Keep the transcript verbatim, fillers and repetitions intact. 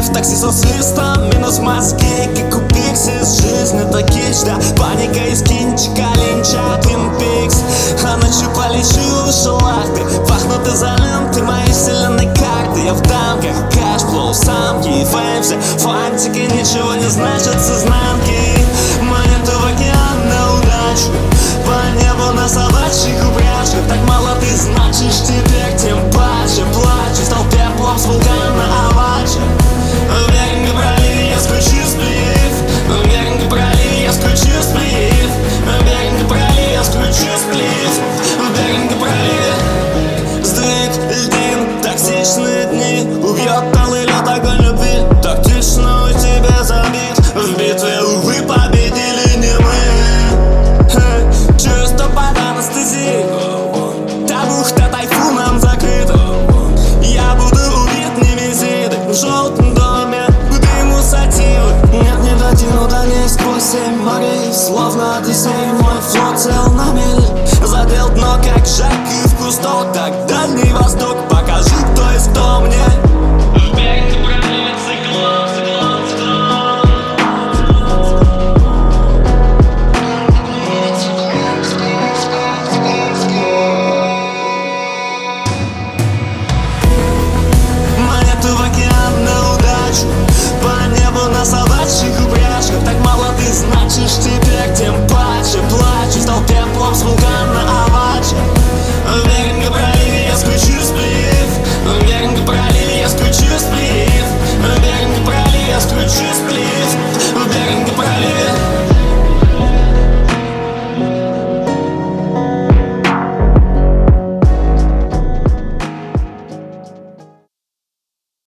В такси со свистом, минус мозги, как у Пиксис. Жизнь это кичда, паника из кинчика, линча, Твин Пикс. А ночью полечу в шалахты, пахнут изоленты моей вселенной карты. Я в дамках, кэшфлоу, самки, фейм, все фантики ничего не значат с изнанки. Монету в океан на удачу, по небу на собачьих упряжках. Так мало ты значишь теперь, тем паче плачу. Стал пеплом с вулкана Авачи. В Беринговом проливе я скручу сплив. В Беринговом проливе я скручу сплив. В Беринговом проливе я скручу сплив. В Беринговом проливе сдвиг льдин, токсичные дни. Убьет талый лед, огонь любви, тактично у тебя забит. В битве, увы, победили не мы. Чувство под анестезией, табухта тайфуном закрыта. Я буду убит немезидой в желтом доме, к дыму сативы. Нет, не дотяну до ней сквозь семь морей. Словно Одиссей, мой флот цел на мели. Задел дно, как Жак и в кусто, так